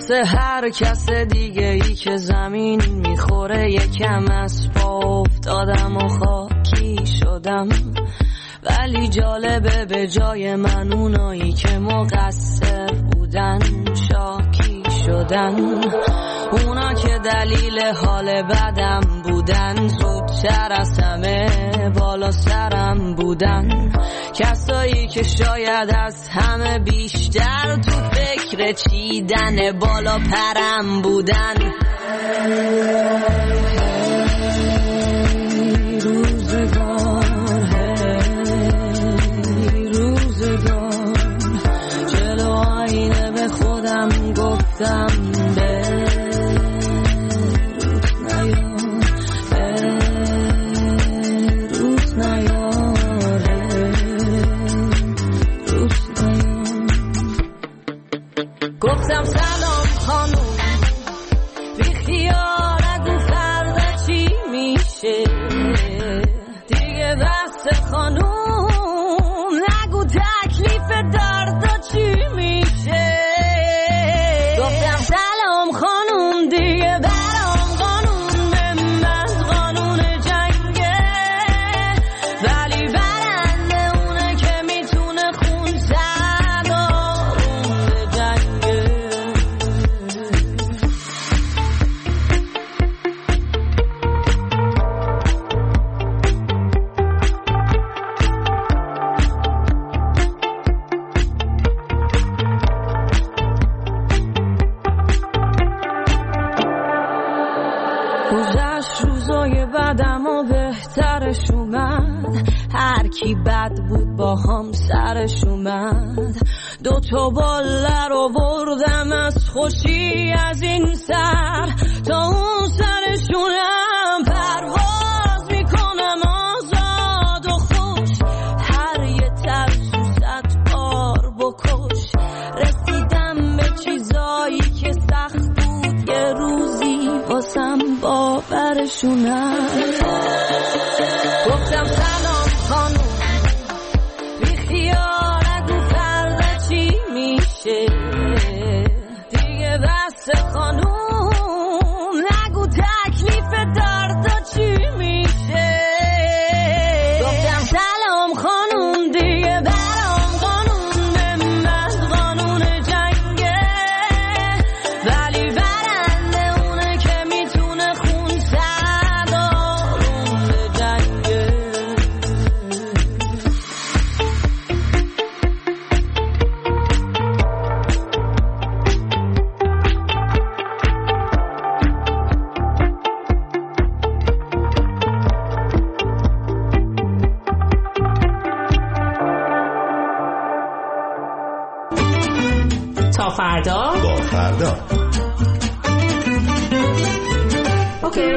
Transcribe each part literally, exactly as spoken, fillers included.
مثل هر کس دیگه ای که زمین میخوره یکم از پا افتادم و خاکی شدم، ولی جالبه به جای من اونایی که مقصر بودن شاکی شدن. اونا که دلیل حال بدم بودن زودتر از همه بالا سرم بودن. کسایی که شاید از همه بیشتر تو فکر چیدن بالا پرم بودن. روزگار هی روزگار جلو آینه به خودم گفتم گفتم سلام خانوم بی خیال اگه فردا چی میشه دیگه بس خانوم نگو تکلیف دردا چی میشه. گفتم سلام خانوم دیگه برام قانون من قانون جنگه، ولی برنده اونه که میتونه خون گذشت روزای بعدم و بهترش اومد، هر کی بد بود با هم سرش اومد. دو تا باله رو بردم از خوشی از این سر تا اون سرشونم پرواز میکنم آزاد و خوش. هر یه ترسو صد بار بکش رسیدم به چیزایی که سخت بود یه روزی واسم باورشونم. گفتم سلام خانوم بی خیال اگه فردا چی میشه دیگه بس خانوم نگو تکلیف دردا چی میشه. گفتم سلام خانوم دیگه برام قانون من قانون جنگه، ولی برنده اونه که میتونه خون سردارون جنگه. تا فردا با فردا اوکی.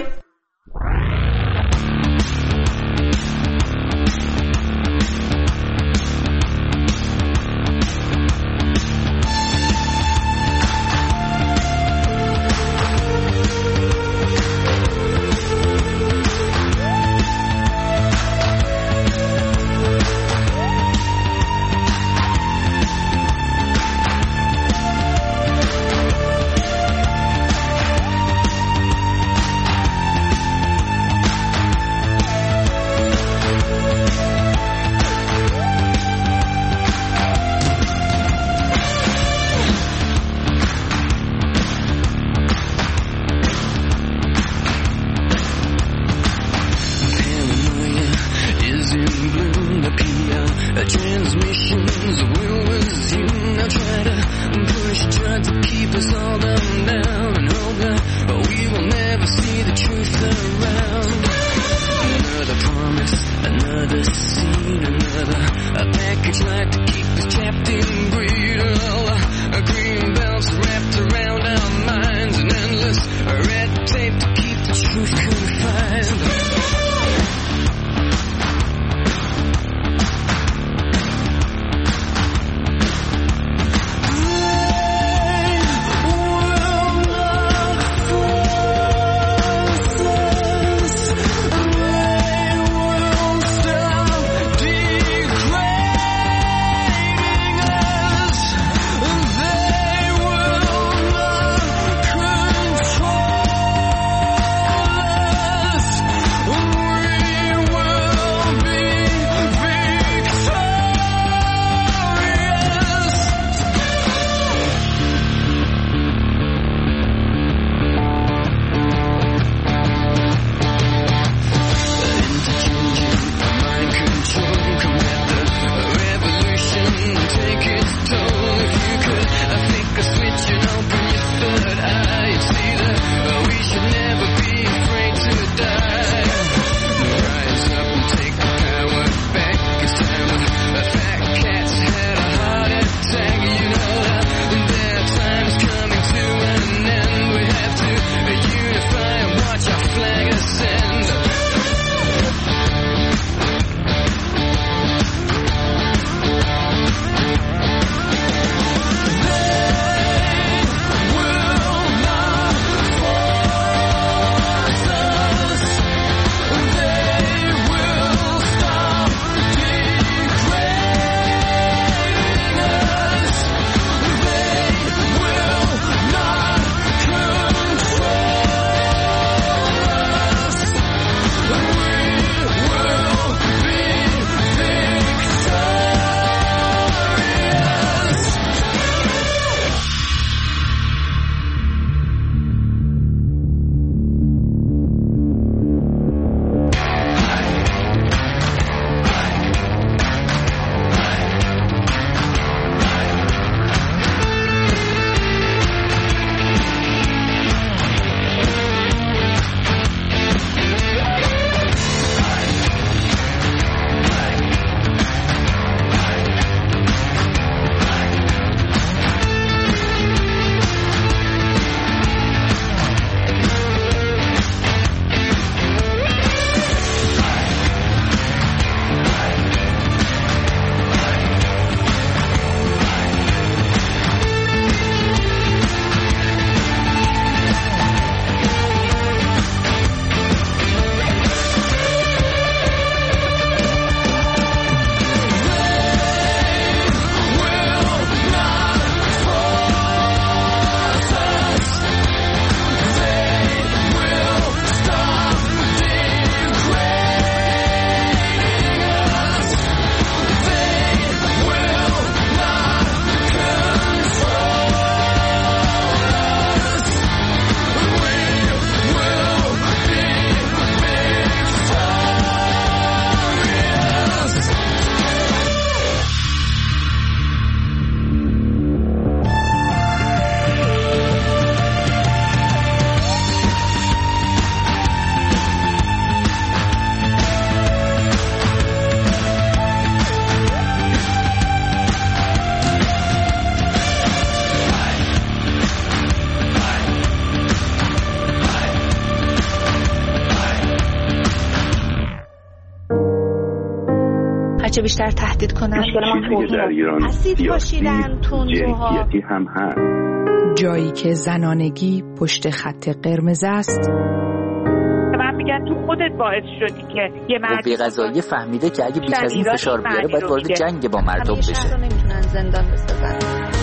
هرچه بیشتر تهدید کنن. مشکل ما توهین اسید پاشیدن، تندروها هم هست. جایی که زنانگی پشت خط قرمز است. من میگن تو خودت باعث شدی که یه مردی قضایی فهمیده که اگه بیش از این فشار بیاره باید وارد جنگ با مردم بشه. شهر رو نمیتونن زندان بسازن.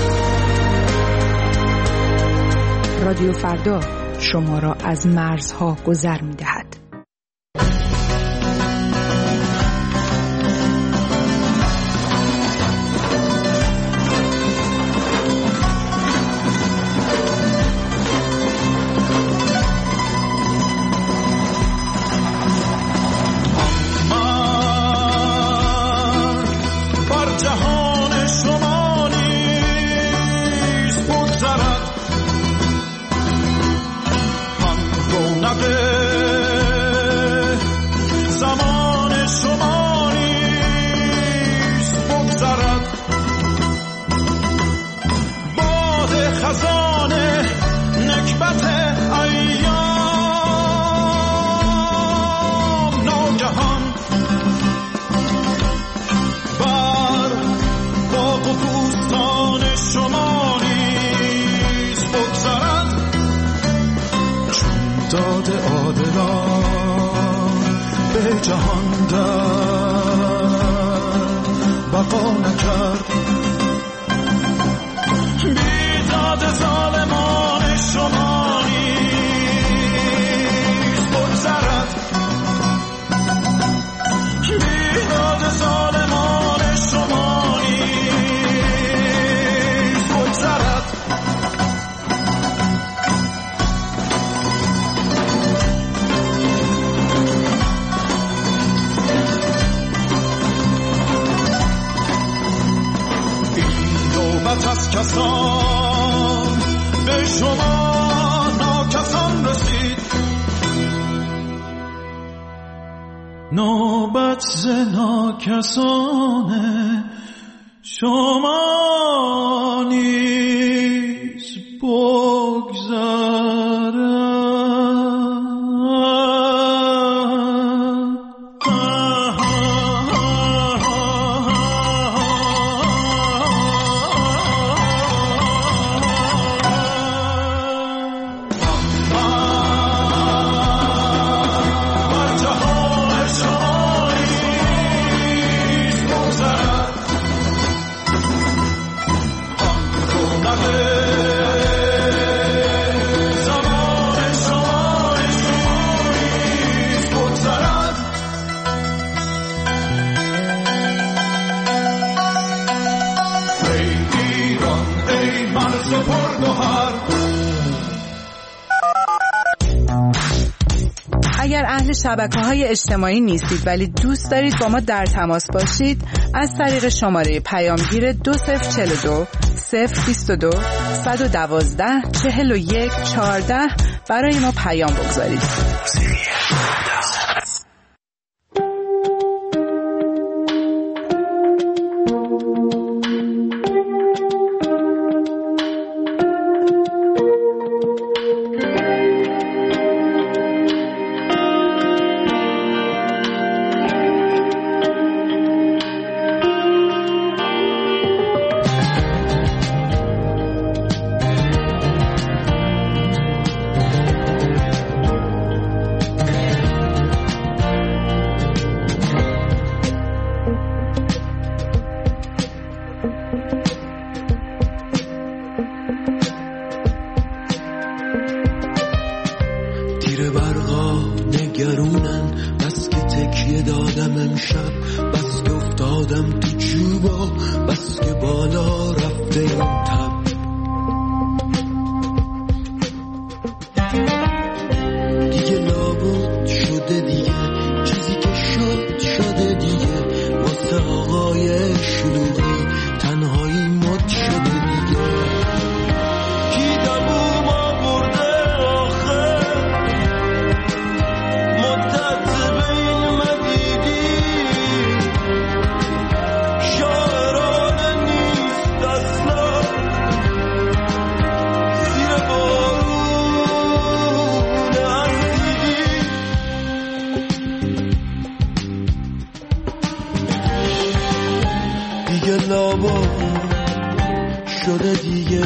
رادیو فردا شما را از مرزها گذر می‌دهد. جهان در بقا نکرد بیداد ظالمان شما نیز بگذرد بیداد ظالمان شما نیز بگذرد از کسان به شما ناکسان رسید نوبت ز ناکسان شما نیز بگذرد. اگر اهل شبکه‌های اجتماعی نیستید ولی دوست دارید با ما در تماس باشید، از طریق شماره پیامگیر دو صفر چهل و دو صفر بیست و دو صد و دوازده چهل و یک چهارده برای ما پیام بگذارید. دیگه لابا شده دیگه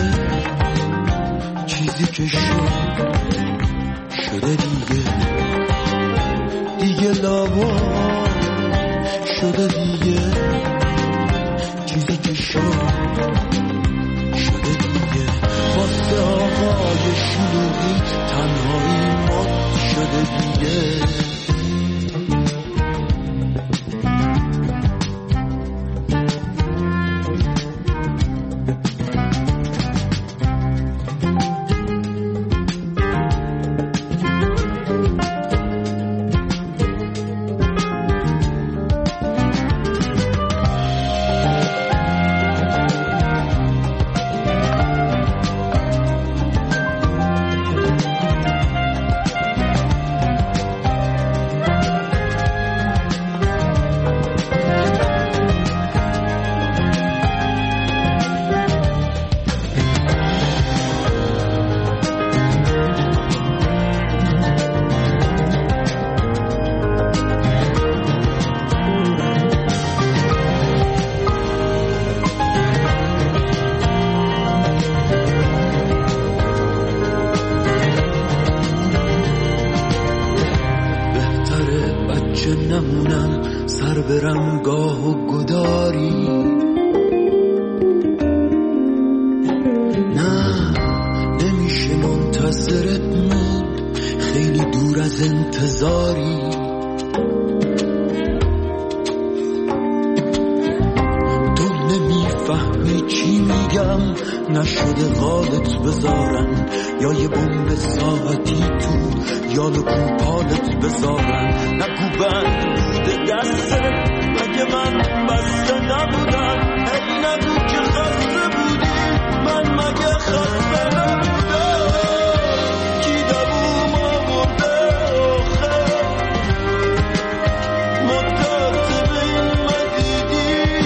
چیزی که شد شده دیگه دیگه لابا شده دیگه چیزی که شد شده دیگه واسه آقای شلوغی تنهایی مات شده دیگه نشده غالت بذارن یا یه بمب ساعتی تو یا لکو پالت بذارن نگو بند بوده دسته مگه من بسته نبودم هی نگو که خسته بودی من مگه خسته نبودم کی دووم آورده آخه مدت به این مدیدی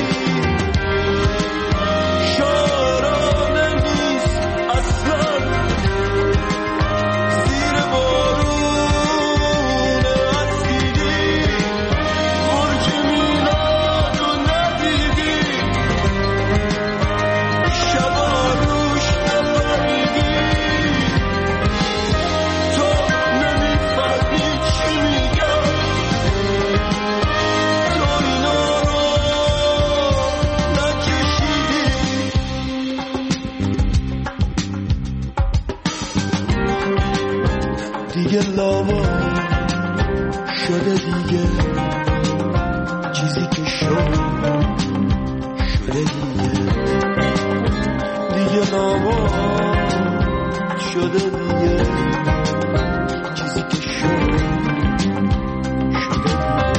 دیگه لابا شده دیگه چیزی که شد شده دیگه دیگه لابا شده دیگه چیزی که شد شده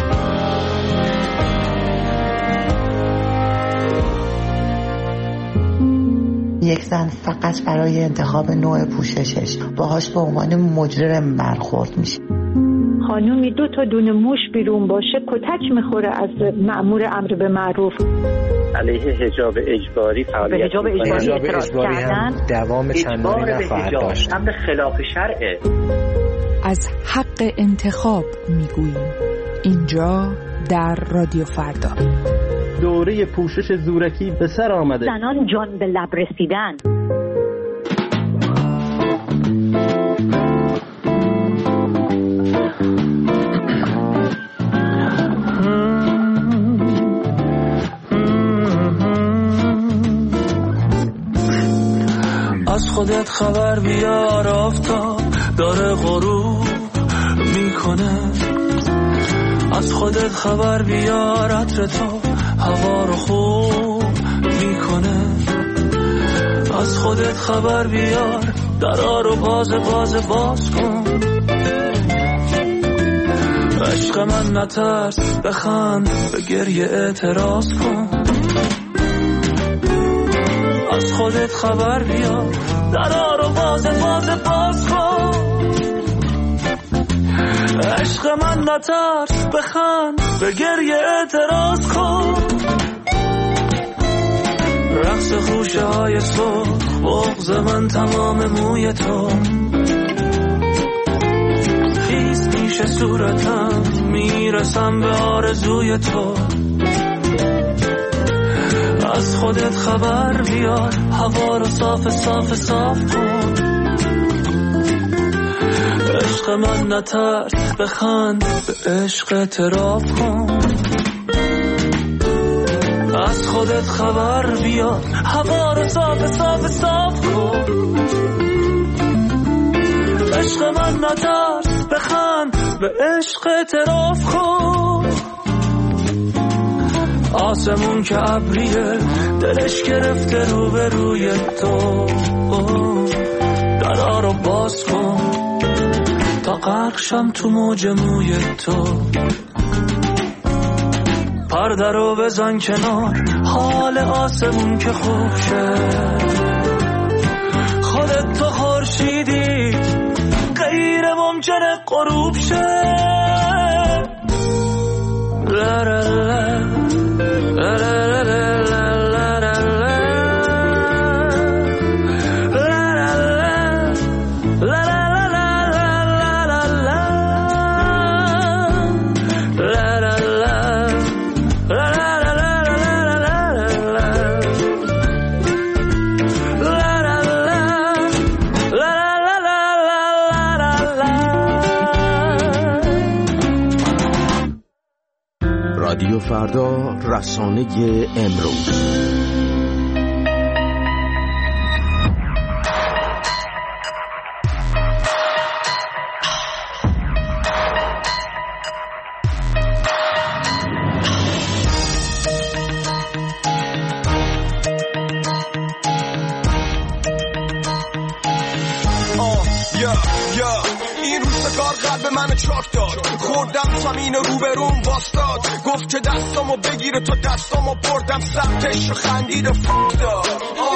دیگه. یک زن فقط برای انتخاب نوع پوششش باهاش به عنوان مجرم برخورد میشه. خانومی دو تا دونه موش بیرون باشه کتک میخوره از مأمور امر به معروف. علیه حجاب اجباری فعالیت به حجاب اجباری اعتراض کردن دوام چندانی نخواهد داشت. امر خلاف شرعه. از حق انتخاب میگوییم اینجا در رادیو فردا. دوره پوشش زورکی به سر آمده. زنان جان به لب رسیدن. از خودت خبر بیار آفتاب داره غروب میکنه. از خودت خبر بیار عطر تو هوا رو خوب میکنه. از خودت خبر بیار درا رو باز باز باز کن. عشق من نترس بخند به گریه اعتراض کن. از خودت خبر بیار درا رو باز باز باز کن. عشق من نترس بخند به گریه اعتراض کن. رقص خوشه های سرخ بغض من تمام موی تو. خیز پیش صورتم میرسم به آرزوی تو. از خودت خبر بیار، هوا رو صاف صاف صاف کن. عشق من نترس، بخند، به عشق اعتراف کن. از خودت خبر بیار، هوا رو صاف صاف صاف کن. عشق من نترس، بخند، به عشق اعتراف کن. آسمون که ابریه، دلش گرفته رو به روی تو. درا رو باز کن تا غرق شم تو موج موی تو. پرده رو بزن کنار، حال آسمون که خوب شه. خودت تو خورشیدی، غیر ممکنه غروب شه. لا لا لا لا لا لا لا لا لا. رادیو فردا، رسانه امروز. چاک داد خوردم زمین رو به روم باستاد. گفت که دستامو بگیره تا دستامو بردم سمتش خندید و فک داد.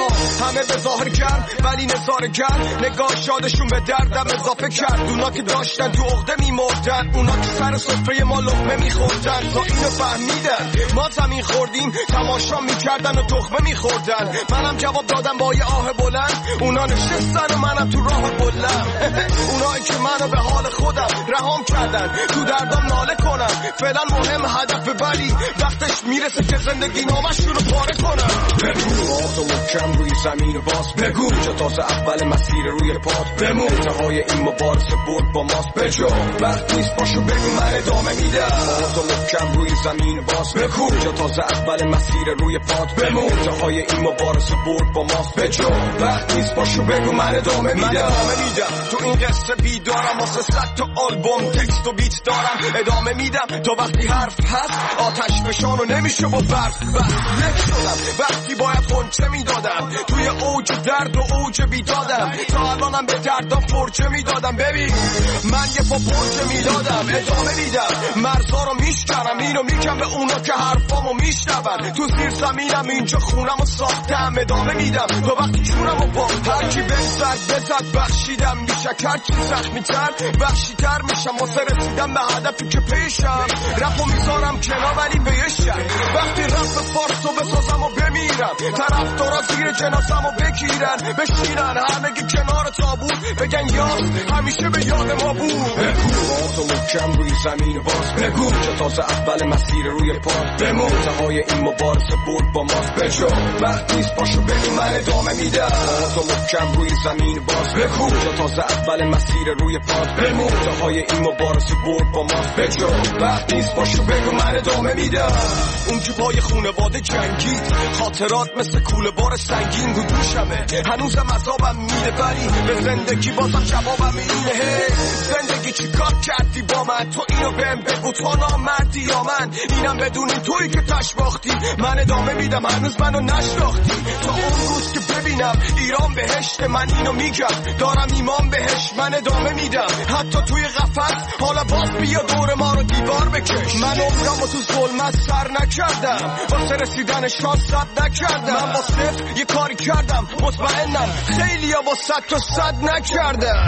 همه به ظاهر کرد ولی نظاره کرد. نگاه شادشون به دردم اضافه کرد. اونا که داشتن تو عقده میمردن، اونا که سر سفره ما لقمه میخوردن. تا اینو فهمیدن ما زمین خوردیم، تماشا میکردن و تخمه میخوردن. منم جواب دادم با یه آه بلند، اونا نشستن و منم تو راه بلند. اونایی که منو به حال خودم رهام کردن، تو دردم ناله کنم. فعلا مهم هدف، ولی وقتش میرسه که زندگی نامشون رو پاره کنم. بگو آتو محکم روی زمین باز، بگو جا تازه اول مسیر روی پاد. بمون انتهای این مبارزه برد با ماست. بجا وقت نیست باشو بگو من ادامه میدم. آتو محکم روی زمین باز، بگو جا تازه اول مسیر روی پاد. بمون انتهای این مبارزه برد با ماست. بجا وقت نیست باشو بگو من ادامه میدم. من ادامه میدم تو این قصه بیدارم، واسه صد تا آلبوم تکست و بیت دارم. ادامه میدم تا وقتی حرف هست آتش فشانو نمیشه با برف. بس یک شدم وقتی باید خونچه میدادم، توی اوج درد و اوج بیدادم. تا الانم به دردم فرجه میدادم. ببین من یه پا پرجه میدادم. ادامه میدم مرزا رو میشکنم، اینو میگم به اونا که حرفامو میشنون. تو زیر زمینم اینجا خونمو ساختم. ادامه میدم تا وقتی جونمو باخت. هرکی بزد بزد بخشیدم میشه، هرکی زخمی تر بخشی تر میشم. واسه رسیدم به هدفی که پیشم، رفو میذارم کنار ولی بهشم. وقتی رفت فارس رو بسازم و بمیرم، طرف دارا زیر جنازم و بگیرن بشینن همگی کنار تابوت، بگن یاد همیشه به یاد ما بود. بگو آتو محکم روی زمین باز، بگو که تازه اول مسیر روی پاد. بمون انتهای این مبارزه برد با ماست. بجا وقت نیست باشو بگو من ادامه میدم. آتو محکم روی زمین باز، بگو که تازه اول مسیر روی پاد. بمون انتهای این مبارزه برد با ماست. بجا وقت نیست باشو بگو من ادامه میدم. اون که پای خونواده جنگید، خاطرات مثل کوله بار سنگین رو دوشمه. هنوزم عذابم میده ولی به زندگی بازم جوابم اینه. زندگی چی کار کردی با من؟ تو اینو بهم بگو، تو نامردی یا من؟ اینم بدونی تویی که تش باختی. من ادامه میدم هنوز منو نشناختی. تا اون روز که ببینم ایران بهشت، من اینو میگم دارم ایمان بهش. من ادامه میدم حتی توی قفس، حالا باز بیا دور ما رو دیوار بکش. من عمرمو تو ظلمت سر نکردم، واسه رسیدن شانس صد نکردم. من با صفر یه کاری کردم، مطمئنم خیلی ها با صد تا صد نکردم.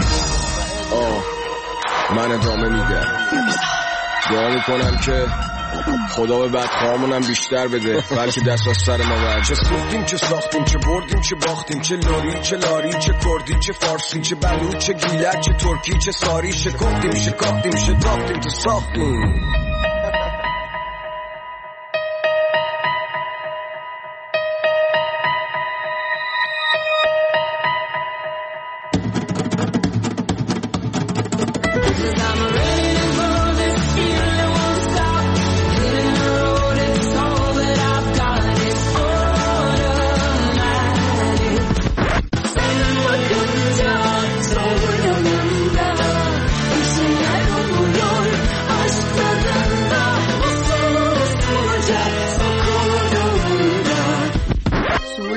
آه من ادامه میدم، دعا میکنم که خدا به بدخواهامونم بیشتر بده، بلکه دست از سر ما برد. چه سوختیم چه ساختیم، چه بردیم چه باختیم، چه لوری چه لاری، چه کردی چه فارسی، چه بلوچ چه گیلک، چه ترکی چه ساری، شکفتیم شکافتیم شتافتیم تو ساختیم.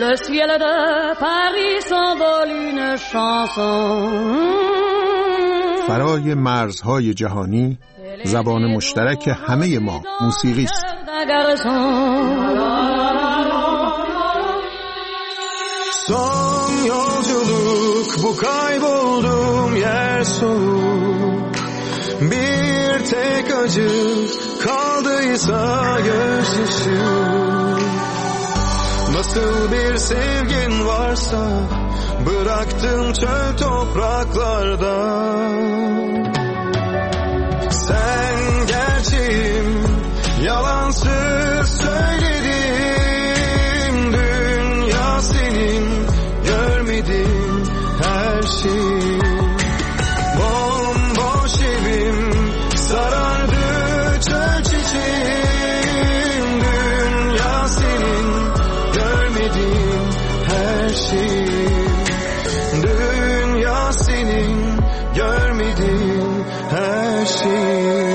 le ciel de Paris s'envole une chanson. فرای مرزهای جهانی زبان مشترک همه ما موسیقی است. Son yolculuk bu kaybolduğum yer soğuk. Bir tek acı kaldıysa gözyaşı. Nasıl bir sevgin varsa bıraktın çöl topraklarda. Sen gerçeğim, yalansız söyledim. Dünya senin, görmedim her şeyi. Bomboş evim sarardı çöl çiçeğim. Dünya senin, görmedim her şeyi. Dünya senin, görmedim her şeyi.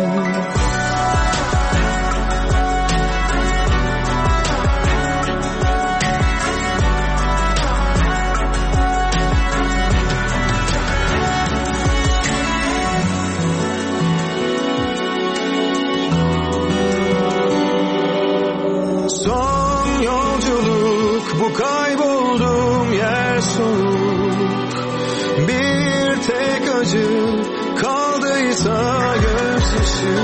Son yolculuk bu kaybolduğum yer soğuk. Bir tek acı kaldıysa gözyaşı.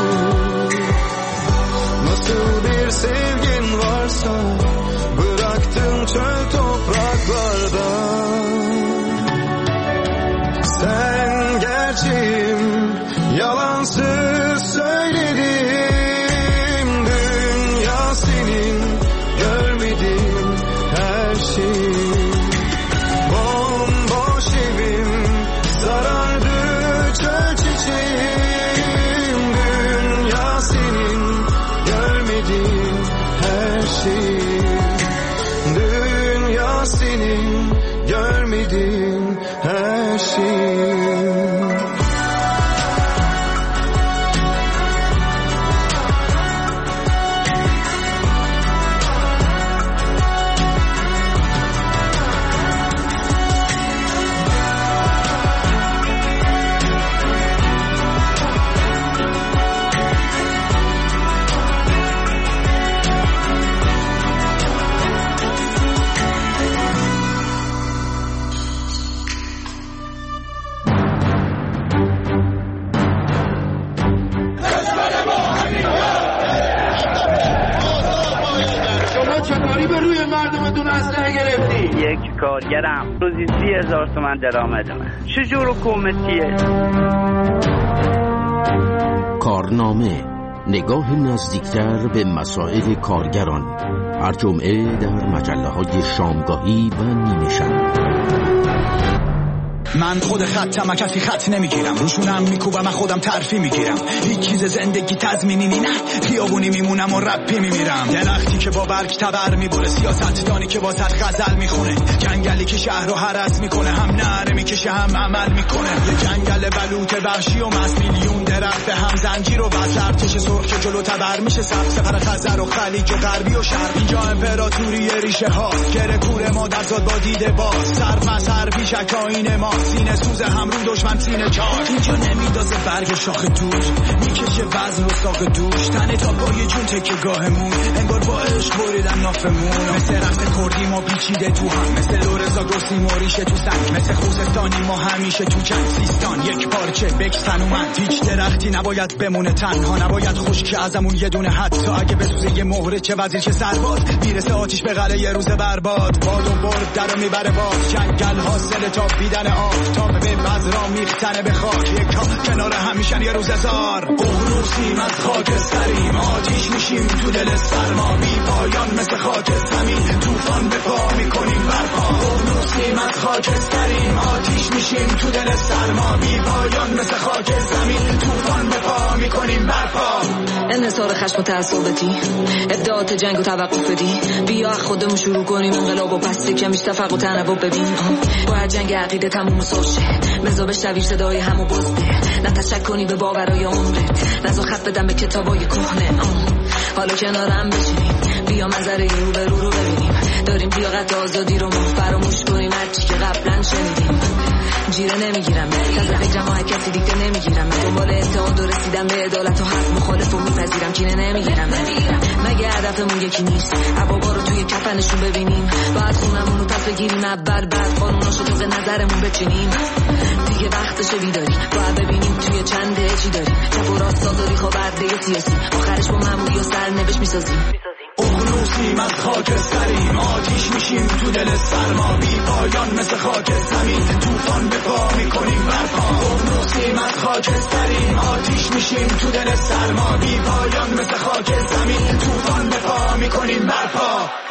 Nasıl bir sevgin varsa bıraktın çöl topraklarda. Sen gerçeğim, yalansız söyledim. Dünya senin, görmedim her şeyi. Bomboş evim sarardı çöl çiçeğim. Dünya senin, görmedim her şeyi. Dünya senin, görmedim her şeyi. یک کارگرم روزی سی هزار تومن درآمدمه. چجور حکومتیه؟ کارنامه، نگاه نزدیکتر به مسائل کارگران، هر جمعه در مجله‌های شامگاهی و نیمه شب. من خود خطم، کسی خط نمیگیرم، روشونم میکوبم، من خودم ترفی میگیرم. هیچ چیز زندگی تضمینی نی، نه خیابونی میمونم و رپی میمیرم. درختی که با برگ تبر میبره، سیاستدانی که با صد غزل میخونه، جنگلی که شهر رو هرس میکنه، هم نره میکشه هم عمل میکنه. یه جنگل بلوط وحشی و مست، میلیون درخت به هم زنجیر و بس، ارتش سرخ که جلو تبر میشه، سبز سپر خزر و خلیج و غربی و شرق. اینجا امپراتوری ریشه هاست، گره کور مادر زاد با دیده باز، سر مسر پیشک آینه ما، سینه سوز هم رو دشمن سینه چار. اینجا نمیدازه برگ شاخ دور، میکشه وزن و ساق دوش، تنه تا پای جون تکه گاهمون، انگار با عشق بریدن نافمون. مثل رقص کردی ما پیچیده تو هم، مثل لورزا گرسی موریشه تو سنگ، مثل خوزستانی ما همیشه تو جنگ. سیستان یک پارچه بکس تنومند، هیچ درختی نباید بمونه تنها، نباید خشک ازمون یه دونه حتی اگه بسوزه یه مهره، چه وزیر چه سرباز، میرسه آتیش به قلعه یه روز برباد. باد و برد درو میبره باز، جنگل حاصل تا بیدن آفتاب به بذرا میختنه به خاک، یک کنار همیشن یه روز هزار. ققنوسیم از خاکستریم، آتیش میشیم تو دل سرما، بی پایان مثل خاک زمین، طوفان به پا میکنیم برپا. ققنوسیم از خاکستریم، آتیش میشیم تو دل سرما، بی پایان مثل خاک زمین، طوفان به پا میکنیم برپا. انحصار خشم و تعصباتی، ابداعات جنگ و توقف بدی، بیا خودمون شروع کنیم انقلاب و بسته کمیش تفرق و تنوع ببین. باید جنگ عقیده تموم ساشه، مزا بشنوی صدای همو باز ده، نه تشک کنی به باورای عمرت، نزا خط بدم به کتابای کهنه. حالا کنارم بشینیم، بیا منظره رو به رو رو ببینیم، داری داریم لیاقت آزادی رو ما فراموش کنیم هرچی که قبلا شنیدیم. جیره نمیگیرم تازه جماعت کسی دیگه نمیگیرم دنبال اتحاد و رسیدم به عدالت و حق مخالف و میپذیرم کینه نمیگیرم مگه هدفمون یکی نیست عبابا رو توی کفنشون ببینیم بعد خونمون رو پس بگیریم اول بعد قانوناشو تازه نظرمون بچینیم دیگه وقتشه بیداری باید ببینیم توی چنده چی داریم چپ و راست تاریخ و برده سیاسی آخرش با معمولی و سرنوشت میسازیم اقنوسیم از خاکستریم آتیش میشیم تو دل سرما بی پایان مثل خاک زمین طوفان به پا میکنیم برپا اقنوسیم از خاکستریم آتیش میشیم تو دل سرما بی پایان مثل خاک زمین طوفان به پا میکنیم برپا